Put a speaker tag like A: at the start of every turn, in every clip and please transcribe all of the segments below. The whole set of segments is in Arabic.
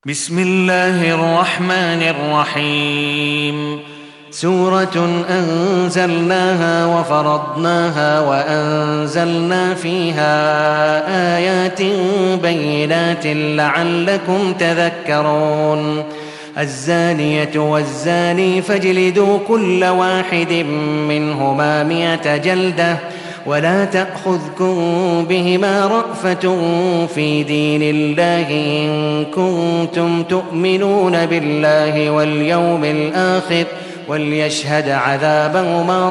A: بسم الله الرحمن الرحيم. سورة أنزلناها وفرضناها وأنزلنا فيها آيات بينات لعلكم تذكرون. الزانية والزاني فاجلدوا كل واحد منهما 100 جلدة ولا تأخذكم بهما رأفة في دين الله إن كنتم تؤمنون بالله واليوم الآخر وليشهد عذابهما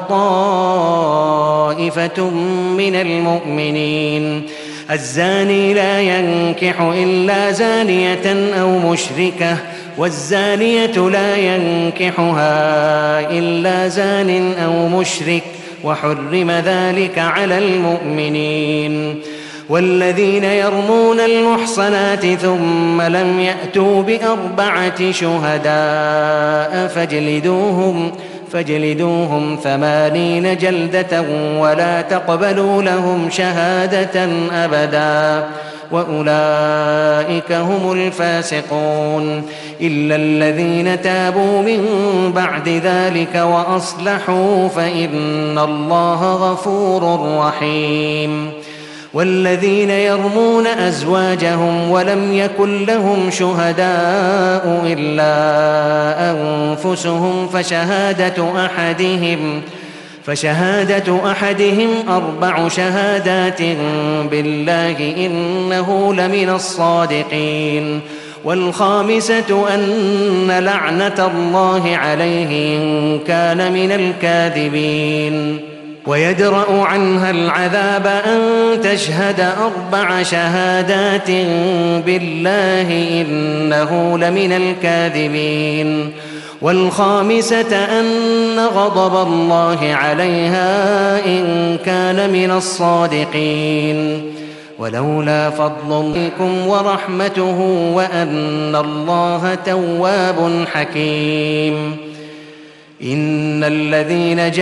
A: طائفة من المؤمنين. الزاني لا ينكح إلا زانية أو مشركة والزانية لا ينكحها إلا زان أو مشرك وحرم ذلك على المؤمنين. والذين يرمون المحصنات ثم لم يأتوا ب4 شهداء فاجلدوهم 80 جلدة ولا تقبلوا لهم شهادة أبدا وأولئك هم الفاسقون إلا الذين تابوا من بعد ذلك وأصلحوا فإن الله غفور رحيم. والذين يرمون أزواجهم ولم يكن لهم شهداء إلا أنفسهم فشهادة أحدهم 4 شهادات بالله إنه لمن الصادقين. والخامسة أن لعنة الله عليه إن كان من الكاذبين. ويدرأ عنها العذاب أن تشهد 4 شهادات بالله إنه لمن الكاذبين. والخامسة أن غضب الله عليها إن كان من الصادقين. ولولا فضل الله ورحمته وأن الله تواب حكيم. إن الذين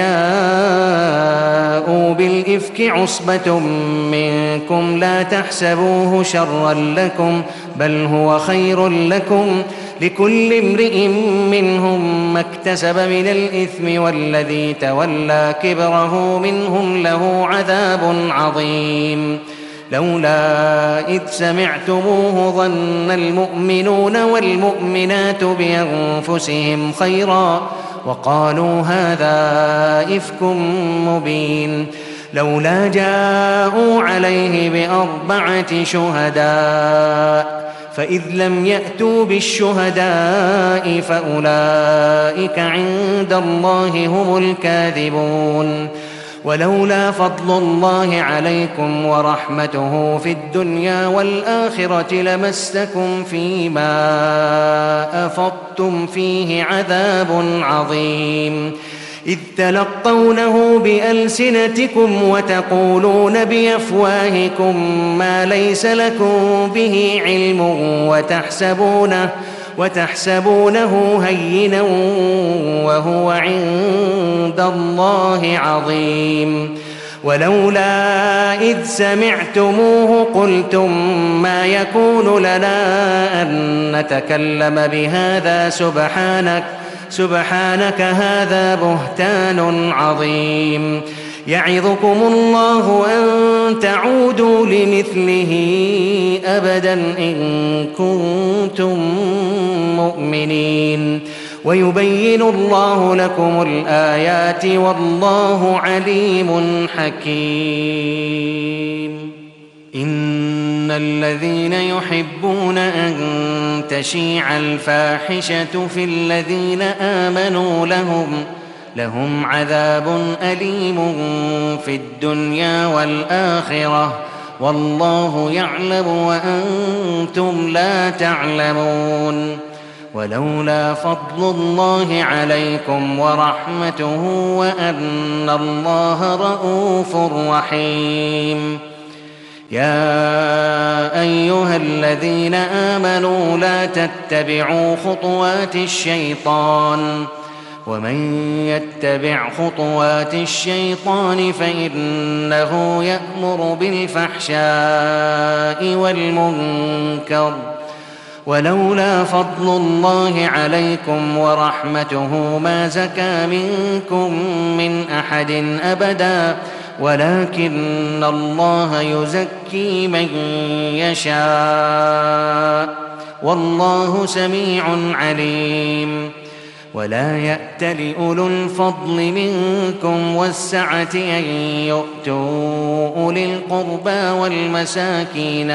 A: جاءوا بالإفك عصبة منكم لا تحسبوه شرا لكم بل هو خير لكم لكل امرئ منهم ما اكتسب من الإثم والذي تولى كبره منهم له عذاب عظيم. لولا إذ سمعتموه ظن المؤمنون والمؤمنات بأنفسهم خيرا وقالوا هذا إفك مبين. لولا جاءوا عليه ب4 شهداء فإذ لم يأتوا بالشهداء فأولئك عند الله هم الكاذبون. ولولا فضل الله عليكم ورحمته في الدنيا والآخرة لمسكم فيما أفضتم فيه عذاب عظيم. إذ تلقونه بألسنتكم وتقولون بأفواهكم ما ليس لكم به علم وتحسبونه هينا وهو عند الله عظيم. ولولا إذ سمعتموه قلتم ما يكون لنا أن نتكلم بهذا سبحانك هذا بهتان عظيم. يعظكم الله أن تعودوا لمثله أبدا إن كنتم مؤمنين. ويبين الله لكم الآيات والله عليم حكيم. إن الذين يحبون أن تشيع الفاحشة في الذين آمنوا لهم عذاب أليم في الدنيا والآخرة والله يعلم وأنتم لا تعلمون. ولولا فضل الله عليكم ورحمته وأن الله رءوف رحيم. يا أيها الذين آمنوا لا تتبعوا خطوات الشيطان ومن يتبع خطوات الشيطان فإنه يأمر بالفحشاء والمنكر ولولا فضل الله عليكم ورحمته ما زكى منكم من أحد أبدا ولكن الله يزكي من يشاء والله سميع عليم. ولا يأتل أولو الفضل منكم والسعة أن يؤتوا أولي القربى والمساكين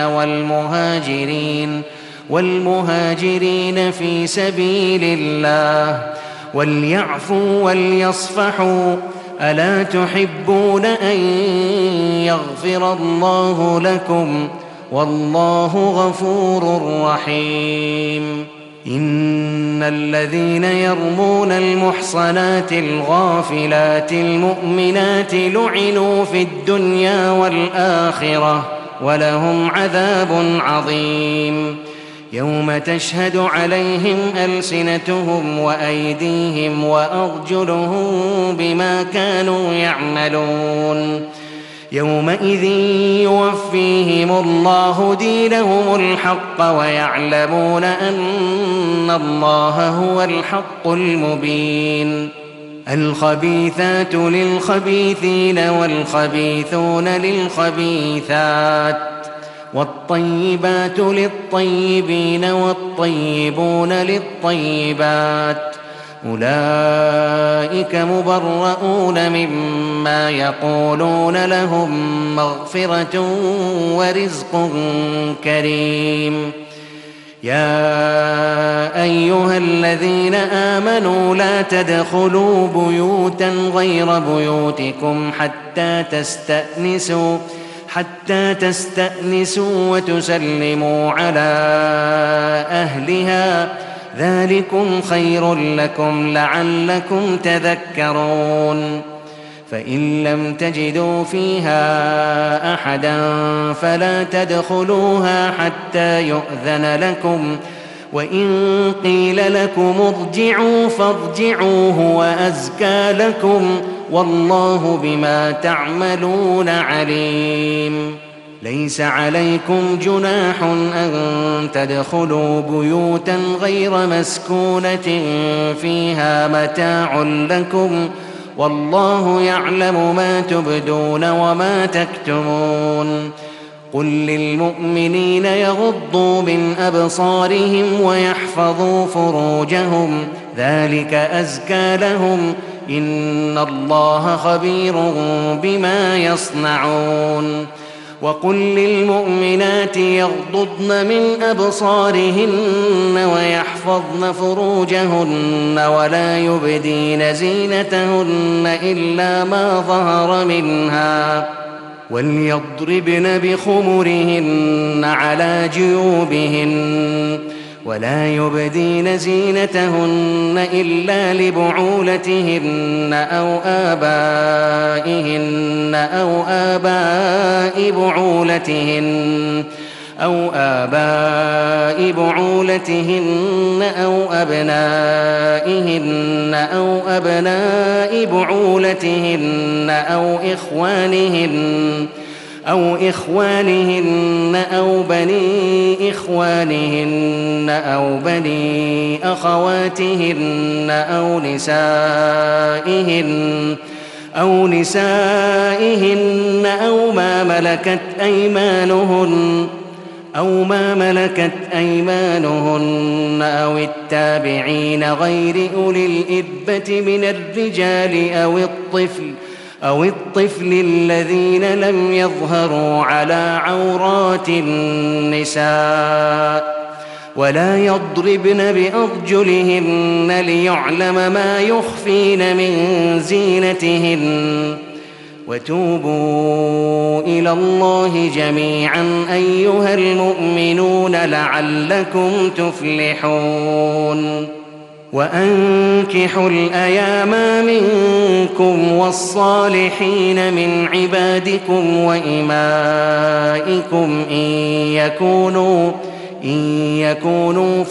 A: والمهاجرين في سبيل الله وليعفوا وليصفحوا ألا تحبون أن يغفر الله لكم والله غفور رحيم. إن الذين يرمون المحصنات الغافلات المؤمنات لعنوا في الدنيا والآخرة ولهم عذاب عظيم يوم تشهد عليهم ألسنتهم وأيديهم وأرجلهم بما كانوا يعملون يومئذ يوفيهم الله دينهم الحق ويعلمون أن الله هو الحق المبين. الخبيثات للخبيثين والخبيثون للخبيثات والطيبات للطيبين والطيبون للطيبات أولئك مبرؤون مما يقولون لهم مغفرة ورزق كريم. يا أيها الذين آمنوا لا تدخلوا بيوتا غير بيوتكم حتى تستأنسوا وتسلموا على أهلها ذلكم خير لكم لعلكم تذكرون. فإن لم تجدوا فيها أحدا فلا تدخلوها حتى يؤذن لكم وإن قيل لكم ارجعوا فارجعوا هو أزكى لكم والله بما تعملون عليم. ليس عليكم جناح أن تدخلوا بيوتا غير مسكونة فيها متاع لكم والله يعلم ما تبدون وما تكتمون. قل للمؤمنين يغضوا من أبصارهم ويحفظوا فروجهم ذلك أزكى لهم إن الله خبير بما يصنعون. وقل للمؤمنات يغضضن من أبصارهن ويحفظن فروجهن ولا يبدين زينتهن إلا ما ظهر منها وليضربن بخمرهن على جيوبهن ولا يبدين زينتهن إلا لبعولتهن أو آبائهن أو آباء بعولتهن أو أبنائهن أو أبناء بعولتهن أو إخوانهن أو بني إخوانهن أو بني أخواتهن أو نسائهن أو ما ملكت أيمانهن أو التابعين غير أولي الإربة من الرجال أو الطفل الذين لم يظهروا على عورات النساء ولا يضربن بأرجلهن ليعلم ما يخفين من زينتهن وتوبوا إلى الله جميعا أيها المؤمنون لعلكم تفلحون. وأنكحوا الأيام منكم والصالحين من عبادكم وإمائكم إن يكونوا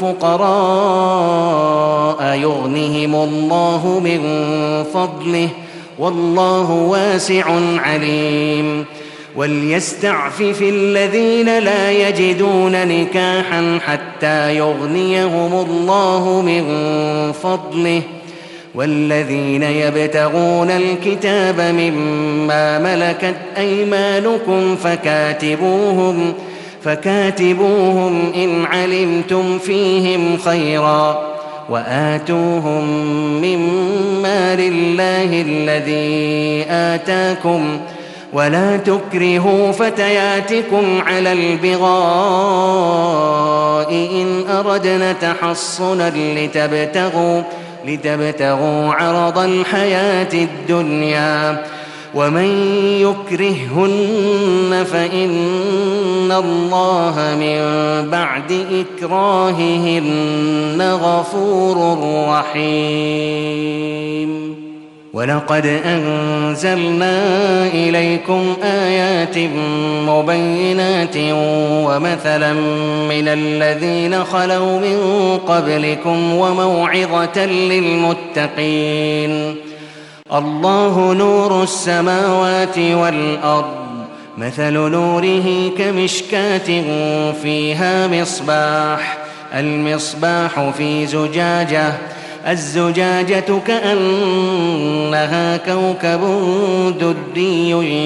A: فقراء يغنهم الله من فضله والله واسع عليم. وليستعفف الذين لا يجدون نكاحا حتى يغنيهم الله من فضله والذين يبتغون الكتاب مما ملكت أيمانكم فكاتبوهم إن علمتم فيهم خيرا وآتوهم مما لله الذي آتاكم ولا تكرهوا فتياتكم على البغاء إن أردنا تحصنا لتبتغوا عرض الحياة الدنيا ومن يكرههن فإن الله من بعد إكراههن غفور رحيم. ولقد أنزلنا إليكم آيات مبينات ومثلا من الذين خلوا من قبلكم وموعظة للمتقين. الله نور السماوات والأرض مثل نوره كمشكاة فيها مصباح المصباح في زجاجة الزجاجة كأنها كوكب دري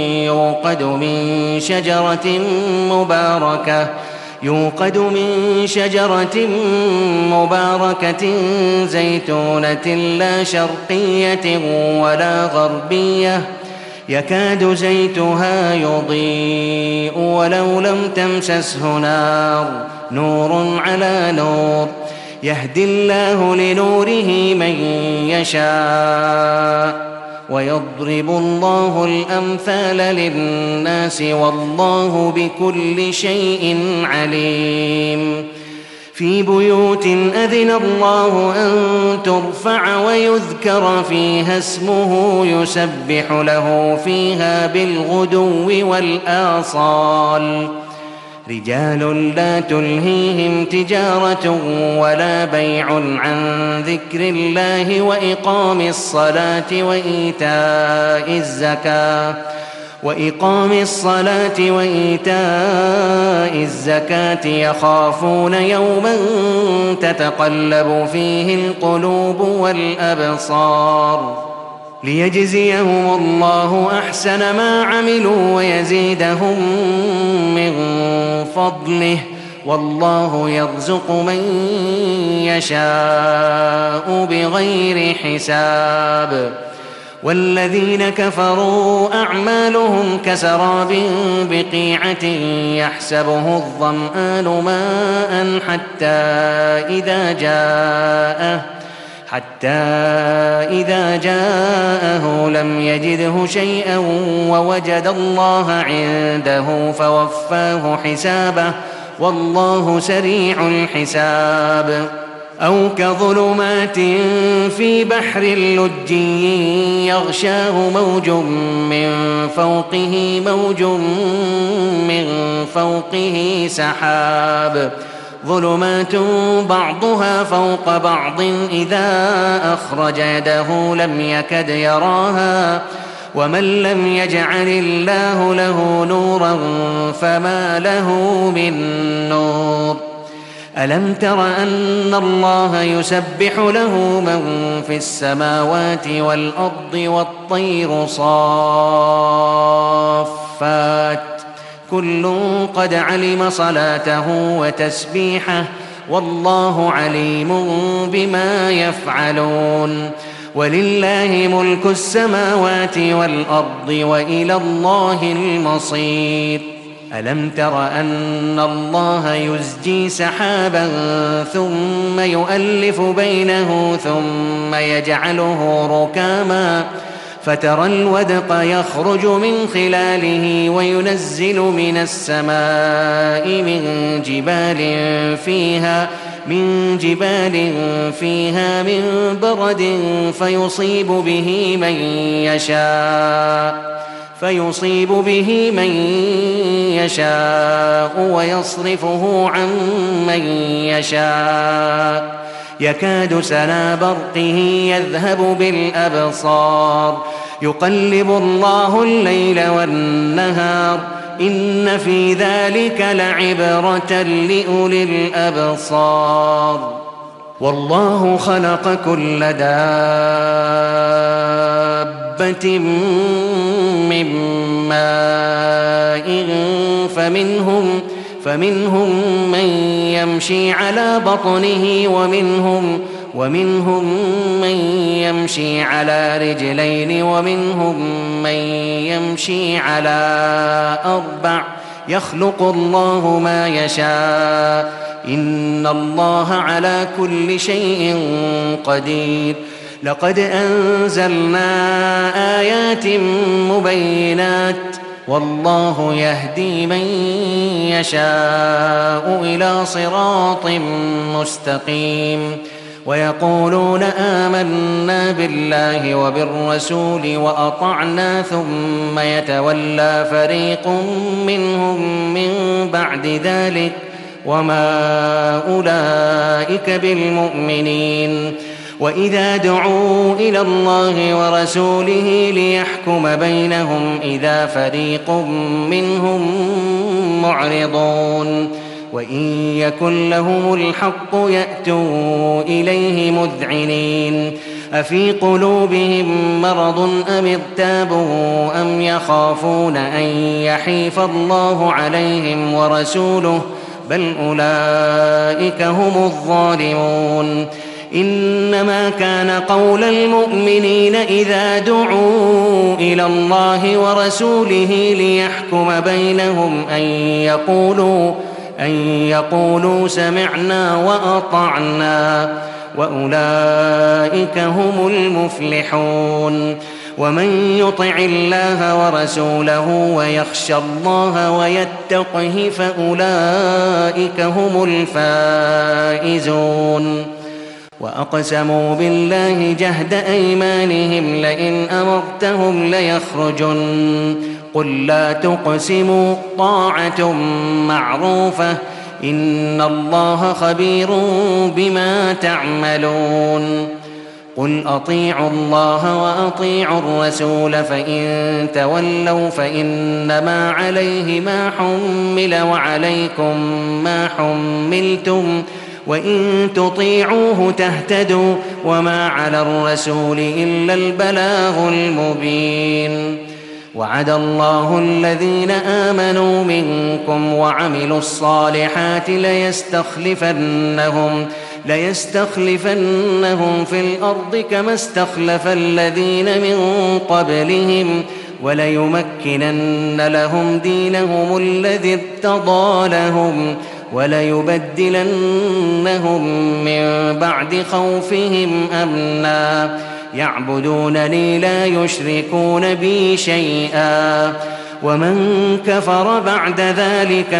A: يوقد من شجرة مباركة زيتونة لا شرقية ولا غربية يكاد زيتها يضيء ولو لم تمسسه نار نور على نور يهدي الله لنوره من يشاء ويضرب الله الأمثال للناس والله بكل شيء عليم. في بيوت أذن الله أن ترفع ويذكر فيها اسمه يسبح له فيها بالغدو والآصال رجال لا تلهيهم تجارة ولا بيع عن ذكر الله وإقام الصلاة وإيتاء الزكاة يخافون يوما تتقلب فيه القلوب والأبصار ليجزيهم الله أحسن ما عملوا ويزيدهم من فضله والله يرزق من يشاء بغير حساب. والذين كفروا أعمالهم كسراب بقيعة يحسبه الظمآن ماء حتى إذا جاءه لم يجده شيئا ووجد الله عنده فوفاه حسابه والله سريع الحساب. أو كظلمات في بحر لجي يغشاه موج من فوقه سحاب ظلمات بعضها فوق بعض إذا أخرج يده لم يكد يراها ومن لم يجعل الله له نورا فما له من نور. ألم تر أن الله يسبح له من في السماوات والأرض والطير صافات كل قد علم صلاته وتسبيحه والله عليم بما يفعلون. ولله ملك السماوات والأرض وإلى الله المصير. ألم تر أن الله يزجي سحابا ثم يؤلف بينه ثم يجعله ركاما فترى الودق يخرج من خلاله وينزل من السماء من جبال فيها من برد فيصيب به من يشاء ويصرفه عن من يشاء يكاد سنا برقه يذهب بالأبصار يقلب الله الليل والنهار إن في ذلك لعبرة لأولي الأبصار والله خلق كل دابة من ماء فمنهم من يمشي على بطنه ومنهم من يمشي على رجلين ومنهم من يمشي على أربع يخلق الله ما يشاء إن الله على كل شيء قدير لقد أنزلنا آيات مبينات والله يهدي من يشاء إلى صراط مستقيم ويقولون آمنا بالله وبالرسول وأطعنا ثم يتولى فريق منهم من بعد ذلك وما أولئك بالمؤمنين وإذا دعوا إلى الله ورسوله ليحكم بينهم إذا فريق منهم معرضون وإن يكن لهم الحق يأتوا إليه مذعنين أفي قلوبهم مرض أم ارتابوا أم يخافون أن يحيف الله عليهم ورسوله بل أولئك هم الظالمون إنما كان قول المؤمنين إذا دعوا إلى الله ورسوله ليحكم بينهم أن يقولوا سمعنا وأطعنا وأولئك هم المفلحون ومن يطع الله ورسوله ويخشى الله ويتقه فأولئك هم الفائزون وأقسموا بالله جهد أيمانهم لئن أمرتهم ليخرجن قل لا تقسموا طاعة معروفة إن الله خبير بما تعملون قل أطيعوا الله وأطيعوا الرسول فإن تولوا فإنما عليه ما حمل وعليكم ما حملتم وإن تطيعوه تهتدوا وما على الرسول إلا البلاغ المبين وعد الله الذين آمنوا منكم وعملوا الصالحات ليستخلفنهم في الأرض كما استخلف الذين من قبلهم وليمكنن لهم دينهم الذي ارتضى لهم وليبدلنهم من بعد خوفهم أمنا يعبدونني لا يشركون بي شيئا ومن كفر بعد ذلك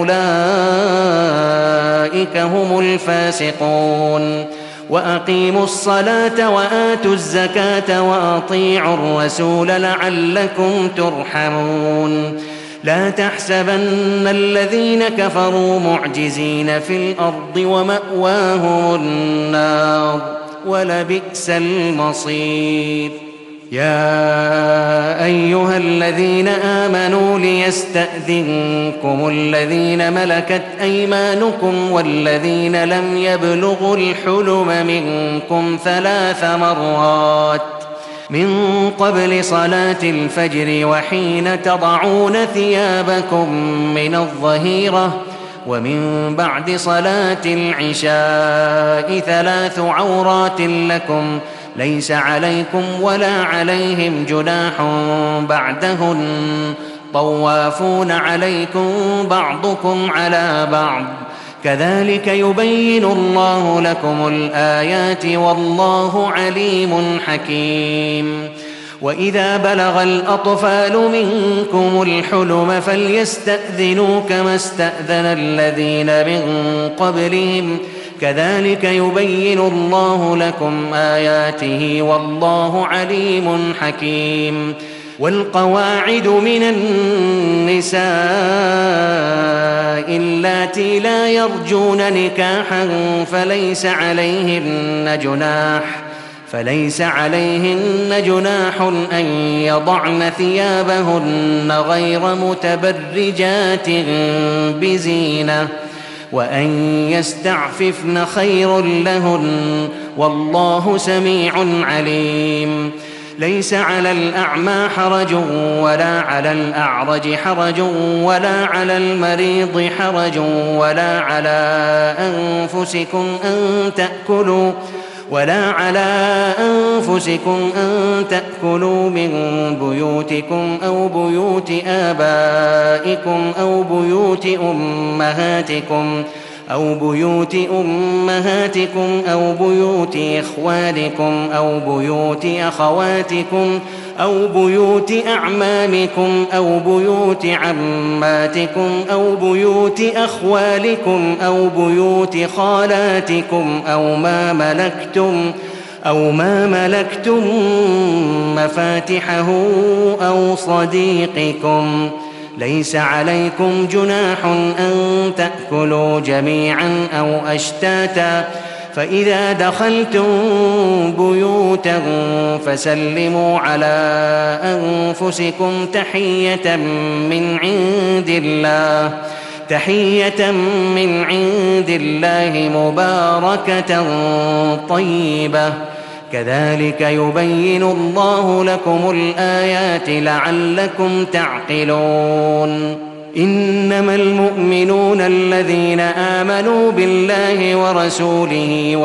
A: فأولئك هم الفاسقون وأقيموا الصلاة وآتوا الزكاة وأطيعوا الرسول لعلكم ترحمون لا تحسبن الذين كفروا معجزين في الأرض ومأواهم النار ولبئس المصير يا أيها الذين آمنوا ليستأذنكم الذين ملكت أيمانكم والذين لم يبلغوا الحلم منكم 3 مرات من قبل صلاة الفجر وحين تضعون ثيابكم من الظهيرة ومن بعد صلاة العشاء 3 عورات لكم ليس عليكم ولا عليهم جناح بعدهن طوافون عليكم بعضكم على بعض كذلك يبين الله لكم الآيات والله عليم حكيم وإذا بلغ الأطفال منكم الحلم فليستأذنوا كما استأذن الذين من قبلهم كذلك يبين الله لكم آياته والله عليم حكيم والقواعد من النساء اللاتي لا فليس عليهن جناح أن يضعن ثيابهن غير متبرجات بزينة وأن يستعففن خير لهن والله سميع عليم. ليس على الأعمى حرج ولا على الأعرج حرج ولا على المريض حرج ولا على أنفسكم أن تأكلوا من بيوتكم أو بيوت آبائكم أو بيوت أمهاتكم أو بيوت إخوانكم أو بيوت أخواتكم أو بيوت أعمامكم أو بيوت عماتكم أو بيوت أخوالكم أو بيوت خالاتكم أو ما ملكتم مفاتحه أو صديقكم. ليس عليكم جناح أن تأكلوا جميعا أو أشتاتا فإذا دخلتم بيوتا فسلموا على أنفسكم تحية من عند الله مباركة طيبة كذلك يبين الله لكم الآيات لعلكم تعقلون. إنما المؤمنون الذين آمنوا بالله ورسوله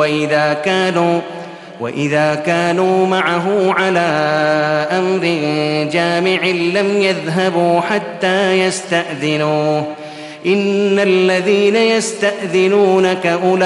A: وإذا كانوا معه على أمر جامع لم يذهبوا حتى يستأذنوه. إن الذين يستأذنونك أولئك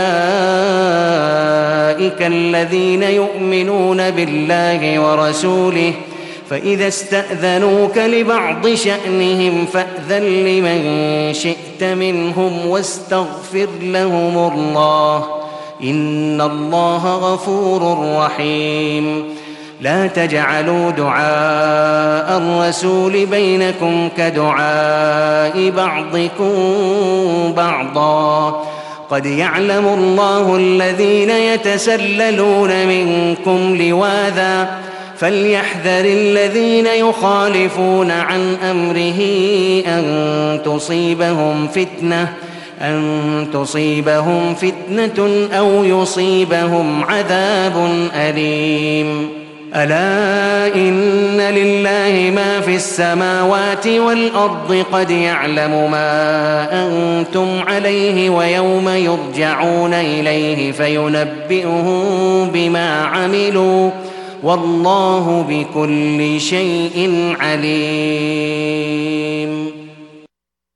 A: الذين يؤمنون بالله ورسوله فإذا استأذنوك لبعض شأنهم فأذن لمن شئت منهم واستغفر لهم الله إن الله غفور رحيم. لا تجعلوا دعاء الرسول بينكم كدعاء بعضكم بعضا قد يعلم الله الذين يتسللون منكم لواذا فليحذر الذين يخالفون عن أمره أن تصيبهم فتنة أو يصيبهم عذاب أليم. ألا إن لله ما في السماوات والأرض قد يعلم ما أنتم عليه ويوم يرجعون إليه فينبئهم بما عملوا والله بكل شيء عليم.